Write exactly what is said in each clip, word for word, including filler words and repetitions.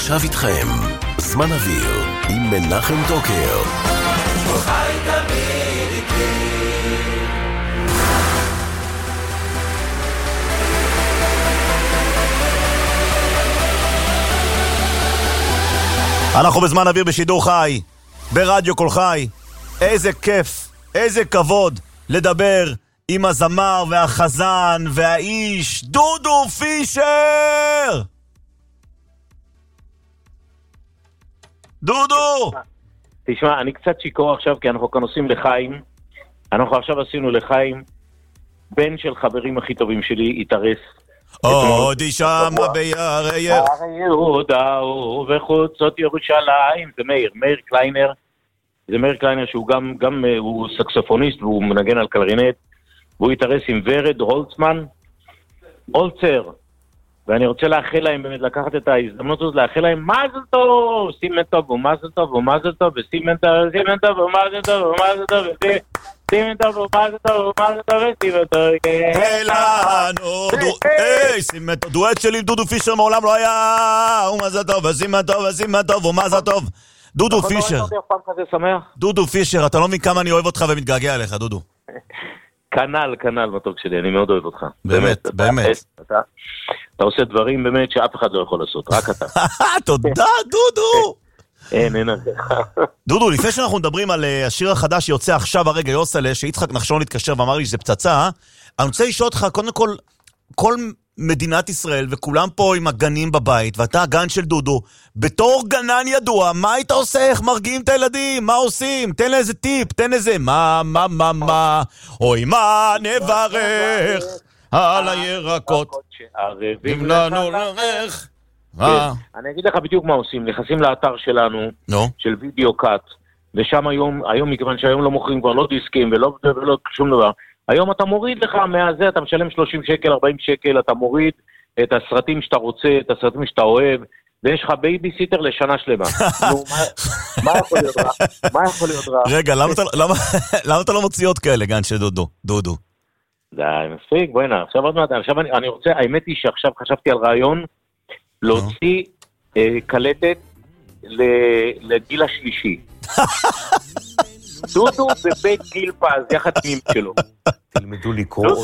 עכשיו איתכם, זמן אוויר עם מנחם דוקר. חי תמיד איתי. אנחנו בזמן אוויר בשידור חי, ברדיו כל חי. איזה כיף, איזה כבוד לדבר עם הזמר והחזן והאיש דודו פישר. דודו! תשמע, אני קצת שיקור עכשיו כי אנחנו כאן עושים לחיים. אנחנו עכשיו עשינו לחיים. בן של חברים הכי טובים שלי התארס. עוד אישה ביער יהודה וחוצות ירושלים. זה מאיר, מאיר קליינר. זה מאיר קליינר שהוא גם, גם הוא סקסופוניסט והוא מנגן על קלרינט. והוא התארס עם ורד הולצמן. הולצר. ואני רוצה לאחל להם, באמת לקחת את ההזדמנות הזאת, לאחל להם מזל טוב, סימן טוב ומזל טוב ומזל טוב וסימן טוב וסימן טוב ומזל טוב ומזל טוב וסימן טוב ומזל טוב ומזל טוב וסימן טוב אלנו היי, סימן טוב, דואט שלי עם דודו פישר מעולם לא היה ומזל טוב וסימן טוב וסימן טוב ומזל טוב. דודו פישר, דודו פישר, אתה לא מבין כמה אני אוהב אותך ומתגעגע אליך, דודו. כנל, כנל מתוק שלי, אני מאוד אוהב אותך. באמת, באמת. אתה עושה דברים באמת שאף אחד לא יכול לעשות, רק אתה. תודה, דודו. אין, אין. דודו, לפני שאנחנו מדברים על השיר החדש שיוצא עכשיו הרגע, יוסלה, שיצחק נחשון התקשר ואמר לי שזה פצצה, אני רוצה לשאול אותך, קודם כל, כל מדינת ישראל וכולם פה עם הגנים בבית, ואתה הגן של דודו, בתור גנן ידוע, מה היית עושה? איך מרגיעים את הילדים? מה עושים? תן לי איזה טיפ, תן איזה מה, מה, מה, מה, אוי מה נברך על הירקות שערבים לנו לרך. אני אגיד לך בדיוק מה עושים, נכנסים לאתר שלנו של וידאו קאט, ושם היום, היום מכיוון שהיום לא מוכרים כבר לא דיסקים ולא שום דבר, היום אתה מוריד לך מהזה, אתה משלם שלושים שקל, ארבעים שקל, אתה מוריד את הסרטים שאתה רוצה, את הסרטים שאתה אוהב, ויש לך בייביסיטר לשנה שלמה. נו, מה יכול להיות רע? מה יכול להיות רע? רגע, למה אתה לא מוציא עוד כאלה, גן של דודו? דודו. די, מספיק, בואי נה, עכשיו עוד מעט, עכשיו אני רוצה, האמת היא שעכשיו חשבתי על רעיון, להוציא קלטת לגיל השלישי. דודו בבית גיל פז, יחד עם שלו. תלמדו לקרוא עוד.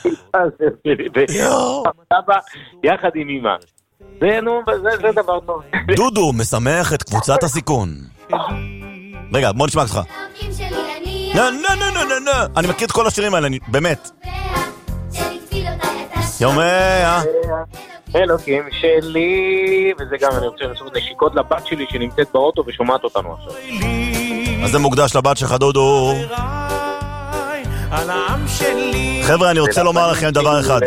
יחד עם אמא. זה, נו, זה דבר טוב. דודו משמח את קבוצת הסיכון. רגע, בוא נשמע אותך. נה, נה, נה, נה, נה, נה. אני מכיר את כל השירים האלה, באמת. יומיה. אלוקים שלי, וזה גם אני רוצה לעשות נשיקות לבת שלי שנמצאת באוטו ושומעת אותנו עכשיו. אז זה מוקדש לבת שלך, דודו. חבר'ה, אני רוצה לומר לכם דבר אחד.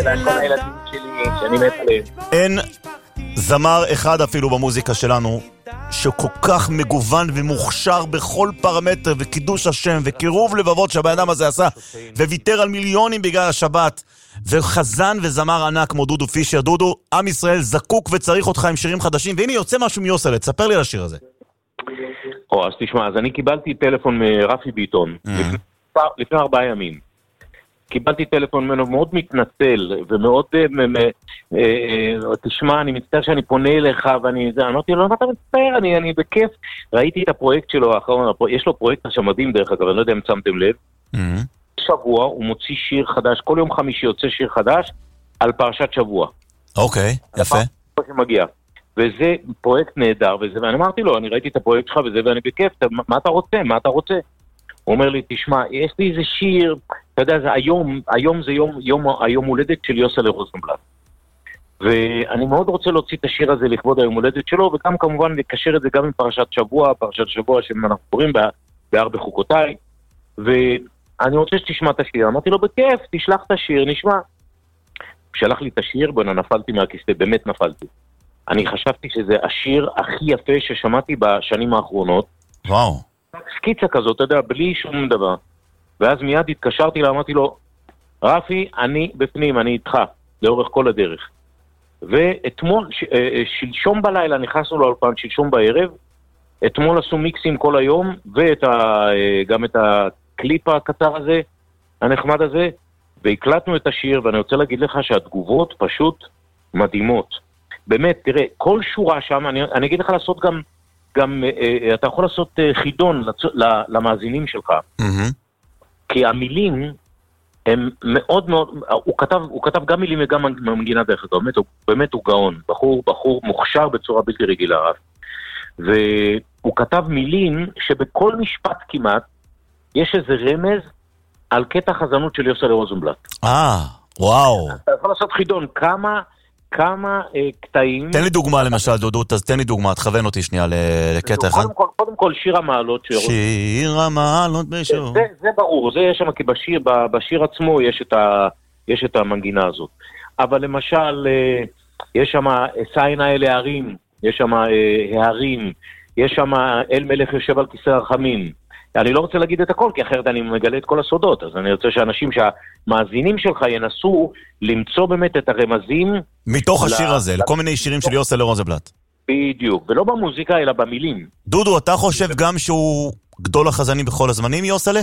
אין זמר אחד אפילו במוזיקה שלנו שכל כך מגוון ומוכשר בכל פרמטר וקידוש השם וקירוב לבבות שהבן אדם הזה עשה וויתר על מיליונים בגלל השבת וחזן וזמר ענק כמו דודו פישר. דודו, עם ישראל זקוק וצריך אותך עם שירים חדשים, והנה יוצא משהו מיוסלה, תספר לי על השיר הזה. או, אז תשמע, אז אני קיבלתי טלפון מרפי ביטון לפני ארבעה ימים. קיבלתי טלפון ממנו מאוד מתנצל ומאוד, תשמע, אני מצטער שאני פונה אליך ואני, אמרתי לו, מה אתה מצטער? אני בכיף. ראיתי את הפרויקט שלו האחרון, יש לו פרויקט שמדהים דרך אגב, אני לא יודע אם שמתם לב. שבוע הוא מוציא שיר חדש, כל יום חמישי יוצא שיר חדש על פרשת שבוע. אוקיי, יפה. שמגיע. וזה פרויקט נהדר, וזה, ואני אמרתי לו, אני ראיתי את הפרויקט שלך וזה, ואני בכיף, מה אתה רוצה? מה אתה רוצה? הוא אומר לי, תשמע, יש לי איזה שיר, אתה יודע, זה היום, היום זה יום, יום, היום הולדת של יוסלה רוזנבלט. ואני מאוד רוצה להוציא את השיר הזה לכבוד היום הולדת שלו, וגם כמובן לקשר את זה גם עם פרשת שבוע, פרשת שבוע שאנחנו קוראים בהר בחוקותיי, ואני רוצה שתשמע את השיר. אמרתי לו, בכיף, תשלח את השיר, נשמע. כשלח לי את השיר, בנה נפלתי מהכיסא, באמת נפלתי. אני חשבתי שזה השיר הכי יפה ששמעתי בשנים האחרונות. וואו. סקיצה כזאת, אתה יודע, בלי שום דבר. ואז מיד התקשרתי לה, אמרתי לו, רפי, אני בפנים, אני איתך, לאורך כל הדרך. ואתמול, ש, שלשום בלילה, נכנסנו לאולפן, שלשום בערב, אתמול עשו מיקסים כל היום, וגם את הקליפ הקצר הזה, הנחמד הזה, והקלטנו את השיר, ואני רוצה להגיד לך שהתגובות פשוט מדהימות. באמת, תראה, כל שורה שם, אני, אני אגיד לך לעשות גם, גם אה, אתה יכול לעשות אה, חידון לצ... למאזינים שלך. Mm-hmm. כי המילים הם מאוד מאוד, הוא כתב, הוא כתב גם מילים וגם מנגינה דרך אגב, באמת, באמת הוא גאון, בחור, בחור מוכשר בצורה בלתי רגילה, והוא כתב מילים שבכל משפט כמעט יש איזה רמז על קטע חזנות של יוסלה רוזנבלט. אה, וואו. אתה יכול לעשות חידון, כמה, כמה אה, קטעים... תן לי דוגמה למשל, דודו, אז תן לי דוגמה, תכוון אותי שנייה לקטע אחד. קודם כל, קודם כל שיר המעלות. שיר המעלות בשור. זה, זה ברור, זה יש שם, כי בשיר, בשיר עצמו יש את, ה, יש את המנגינה הזאת. אבל למשל, אה, יש שם סיינה אל הערים, יש שם אה, הערים, יש שם אל מלך יושב על כיסא הרחמים. אני לא רוצה להגיד את הכל, כי אחרת אני מגלה את כל הסודות, אז אני רוצה שאנשים שהמאזינים שלך ינסו למצוא באמת את הרמזים... מתוך השיר הזה, לכל מיני שירים של יוסלה רוזנבלט. בדיוק, ולא במוזיקה, אלא במילים. דודו, אתה חושב גם שהוא גדול החזנים בכל הזמנים, יוסלה?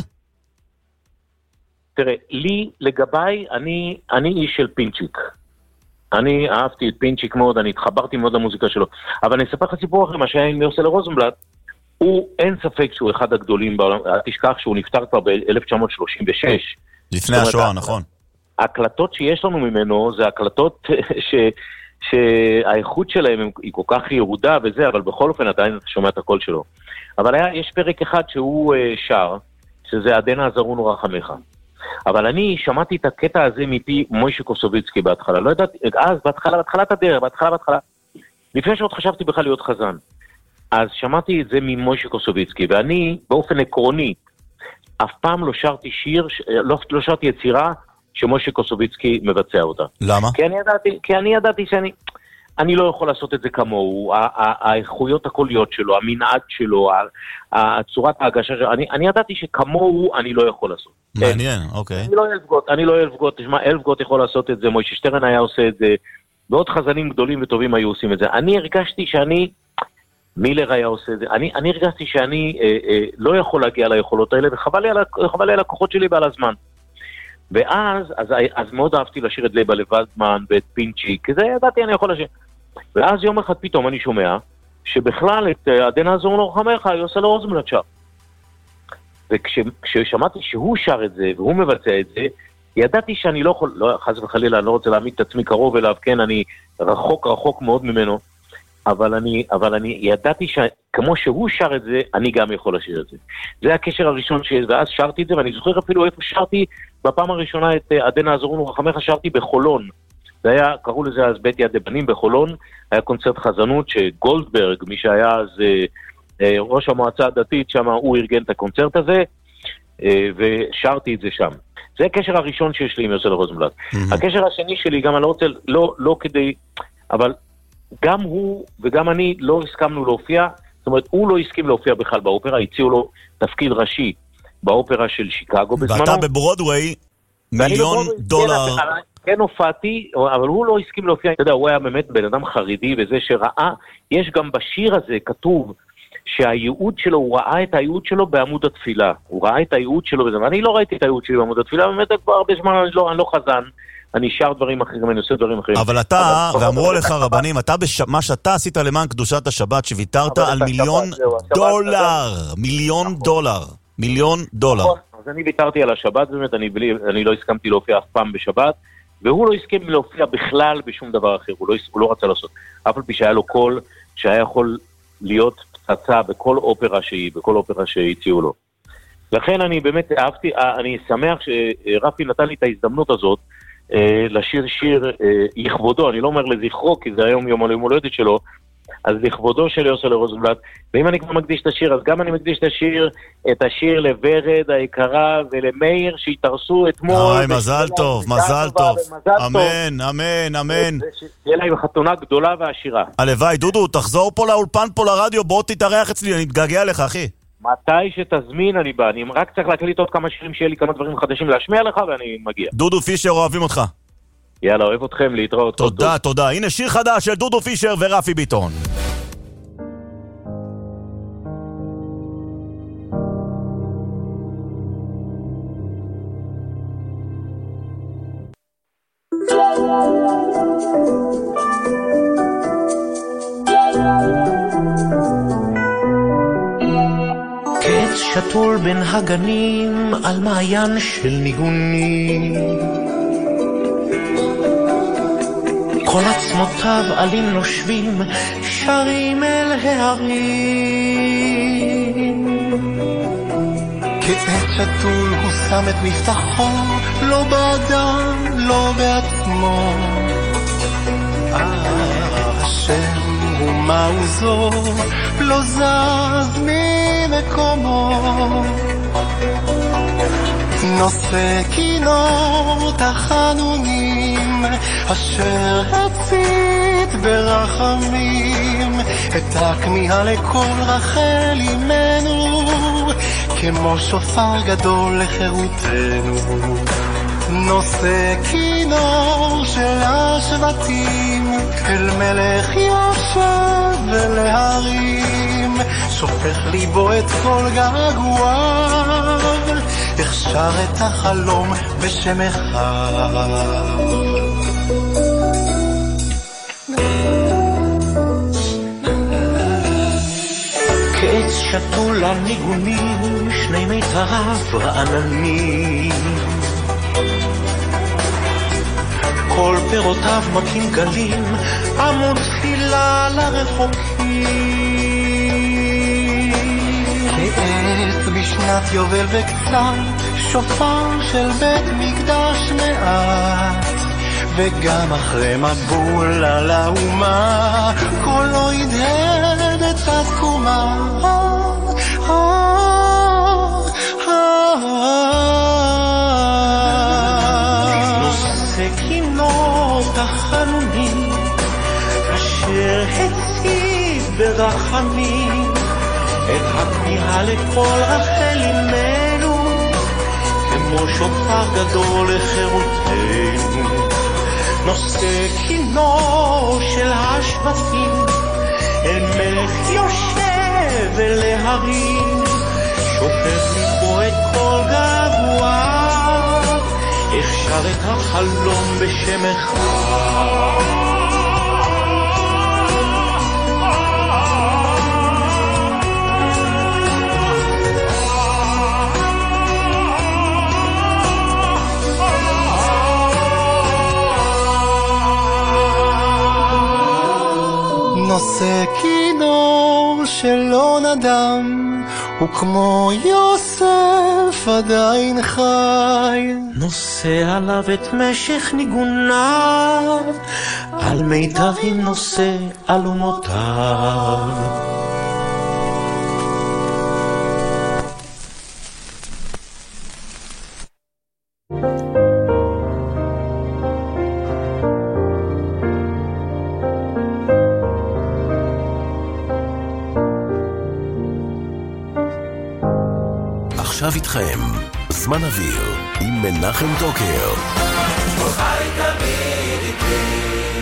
תראה, לי, לגביי, אני, אני איש של פינצ'יק. אני אהבתי את פינצ'יק מאוד, אני התחברתי מאוד למוזיקה שלו. אבל אני אספר לך סיפור אחרי מה שהיה עם יוסלה רוזנבלט, הוא, אין ספק שהוא אחד הגדולים בעולם, תשכח שהוא נפטר כבר ב-אלף תשע מאות שלושים ושש. לפני השואה, נכון. ההקלטות שיש לנו ממנו, זה הקלטות ש, שהאיכות שלהם היא כל כך ירודה וזה, אבל בכל אופן עדיין אתה שומע את הקול שלו. אבל היה, יש פרק אחד שהוא שר, שזה עדנה עזרון ורחמך. אבל אני שמעתי את הקטע הזה מפי מוישה קוסוביצקי בהתחלה, לא יודעת, אז בהתחלה, בהתחלת הדרך, בהתחלה, בהתחלה, לפני שעוד חשבתי בכלל להיות חזן. אז שמעתי את זה ממוישה קוסוביצקי, ואני באופן עקרוני, אף פעם לא שרתי שיר, לא, לא שרתי יצירה שמוישה קוסוביצקי מבצע אותה. למה? כי אני ידעתי, כי אני ידעתי שאני, אני לא יכול לעשות את זה כמוהו, האיכויות הקוליות שלו, המנעד שלו, הצורת ההגשה שלו, אני, אני ידעתי שכמוהו אני לא יכול לעשות. מעניין, אוקיי. אני לא אלפגוט, אני לא אלפגוט, תשמע, אלפגוט יכול לעשות את זה, מוישה שטרן היה עושה את זה, ועוד חזנים גדולים וטובים היו עושים את זה. אני הרגשתי שאני, מילר היה עושה את זה, אני, אני הרגשתי שאני אה, אה, לא יכול להגיע ליכולות האלה, וחבל לי על, חבל לי על הכוחות שלי ועל הזמן. ואז, אז, אז מאוד אהבתי לשיר את ליבה לבזמן ואת פינצ'יק, כי זה ידעתי אני יכול לשיר. ואז יום אחד פתאום אני שומע, שבכלל את עדנה עזרון ורחמך, יוסלה רוזנבלט שר. וכששמעתי שהוא שר את זה, והוא מבצע את זה, ידעתי שאני לא יכול, לא, חס וחלילה, אני לא רוצה להעמיד את עצמי קרוב אליו, כן, אני רחוק רחוק מאוד ממנו, אבל אני, אבל אני ידעתי שכמו שהוא שר את זה, אני גם יכול לשיר את זה. זה הקשר הראשון ש... ואז שרתי את זה, ואני זוכר אפילו איפה שרתי בפעם הראשונה את עדנה עזרון ורחמך, שרתי בחולון. זה היה, קראו לזה אז בית יד לבנים בחולון, היה קונצרט חזנות שגולדברג, מי שהיה אז אה, ראש המועצה הדתית, שם הוא ארגן את הקונצרט הזה, אה, ושרתי את זה שם. זה הקשר הראשון שיש לי עם יוסלה רוזנבלט. Mm-hmm. הקשר השני שלי, גם אני לא רוצה, לא, לא כדי, אבל גם הוא וגם אני לא הסכמנו להופיע, זאת אומרת, הוא לא הסכים להופיע בכלל באופרה, הציעו לו תפקיד ראשי באופרה של שיקגו בזמנו. ואתה בברודווי, מיליון דולר. כן הופעתי, אבל הוא לא הסכים להופיע, אתה יודע, הוא היה באמת בן אדם חרדי, וזה שראה, יש גם בשיר הזה כתוב, שהייעוד שלו, הוא ראה את הייעוד שלו בעמוד התפילה, הוא ראה את הייעוד שלו בזה, ואני לא ראיתי את הייעוד שלי בעמוד התפילה, באמת כבר הרבה זמן אני לא, אני לא חזן, אני שר דברים אחרים, אני עושה דברים אחרים. אבל אתה, ואמרו לך רבנים, אתה, מה שאתה עשית למען קדושת השבת, שוויתרת על מיליון דולר, מיליון דולר, מיליון דולר. אז אני ויתרתי על השבת, באמת, אני לא הסכמתי להופיע אף פעם בשבת, והוא לא הסכים להופיע בכלל בשום דבר אחר, הוא לא, הוא לא רצה לעשות. אף על פי שהיה לו קול שהיה יכול להיות פצצה בכל אופרה שהיא, בכל אופרה שהציעו לו. לכן אני באמת אהבתי, אני שמח שרפי נתן לי את ההזדמנות הזאת, לשיר שיר לכבודו, אני לא אומר לזכרו, כי זה היום יום על יום הולדת שלו, אז לכבודו של יוסלה רוזנבלט, ואם אני כבר מקדיש את השיר, אז גם אני מקדיש את השיר, את השיר לוורד היקרה ולמאיר שהתארסו אתמול. אוי, מזל טוב, מזל טוב. אמן, אמן, אמן. תהיה להם חתונה גדולה ועשירה. הלוואי, דודו, תחזור פה לאולפן, פה לרדיו, בוא תתארח אצלי, אני מתגעגע לך, אחי. מתי שתזמין אני בא, אני רק צריך להקליט עוד כמה שירים שיהיה לי כמה דברים חדשים להשמיע לך ואני מגיע. דודו פישר, אוהבים אותך. יאללה, אוהב אתכם, להתראות. תודה, תודה. הנה שיר חדש של דודו פישר ורפי ביטון. שתול בין הגנים על מעיין של ניגונים, כל עצמותיו עלים נושבים שרים אל ההרים. כעת שתול הוא שם את מבטחו, לא באדם, לא בעצמו. השם הוא מעוזו, לא זז ממקומו. נושא כינור תחנונים, אשר הצית ברחמים, את הכמיהה לכל רחל אימנו, כמו שופר גדול לחירותנו. נושא כינור של השבטים, אל מלך יושב ולהרים, שופך ליבו את כל געגועיו, הכשר את החלום בשם אחד. כעץ שתול על ניגונים, שני מיתריו רעננים, כל פירותיו מקים גלים, עמוד תפילה לרחוקים. כעץ בשנת יובל וקצת, שופר של בית מקדש מעט, וגם אחרי מבול על האומה, קולו ידהד את התקומה. נושא כינור תחנונים, אשר הציב ברחמים, את הכמיהה לכל רחל אימנו, כמו שופר גדול לחירותנו. נושא כינור של השבטים, אל מלך יושב אל ההרים, שופך ליבו את כל געגועיו, הכשר את החלום בשם אחד. נושא כינור שלא נדם, וכמו יוסף עדיין חי, נושא עליו את משך ניגוניו, על מיתרים נושא אלומותיו. עכשיו איתכם, זמן אוויר, עם מנחם דוקר. כל חי תמיד איתי